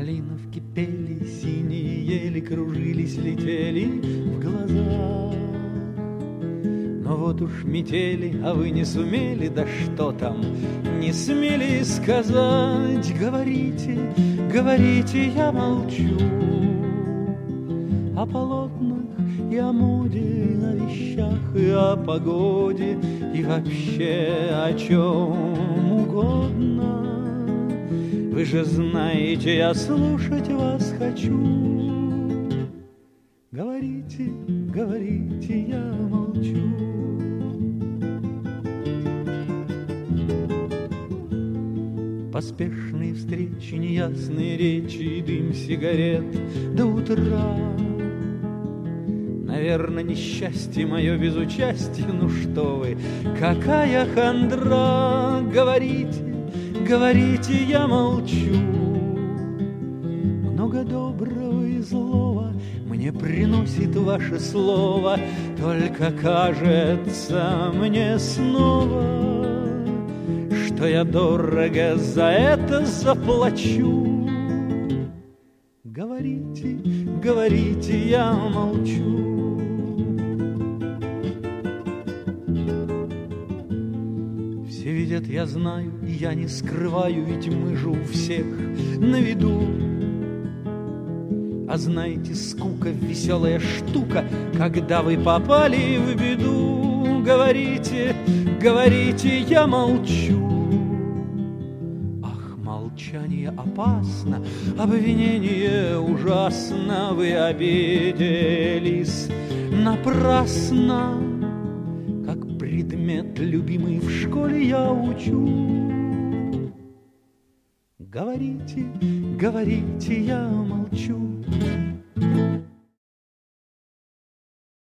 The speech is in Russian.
Малиновки пели, синие ели, кружились, летели в глаза. Но вот уж метели, а вы не сумели, да что там, не смели сказать. Говорите, говорите, я молчу о полотнах и о моде, о вещах и о погоде, и вообще о чем угодно. Вы же знаете, я слушать вас хочу. Говорите, говорите, я молчу. Поспешные встречи, неясные речи и дым сигарет до утра. Наверное, несчастье мое без участия. Ну что вы, какая хандра. Говорите, говорите, я молчу. Много доброго и злого мне приносит ваше слово. Только кажется мне снова, что я дорого за это заплачу. Говорите, говорите, я молчу. Все видят, я знаю, и я не скрываю, ведь мы же у всех на виду. А знаете, скука — веселая штука, когда вы попали в беду. Говорите, говорите, я молчу. Ах, молчание опасно, обвинение ужасно. Вы обиделись напрасно. Как предмет любимый в школе я учу. Говорите, говорите, я молчу.